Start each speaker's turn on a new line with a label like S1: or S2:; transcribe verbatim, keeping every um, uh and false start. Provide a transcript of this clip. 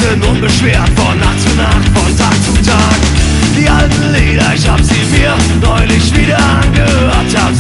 S1: Minuten unbeschwert, von Nacht zu Nacht, von Tag zu Tag. Die alten Lieder, ich hab sie mir neulich wieder angehört, hab